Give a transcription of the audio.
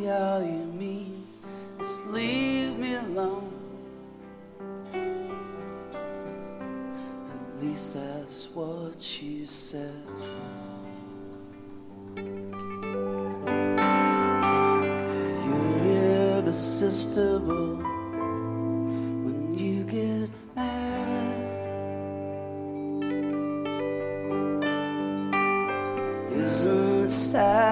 all you mean is leave me alone. At least that's what you said. You're irresistible when you get mad. Isn't it sad?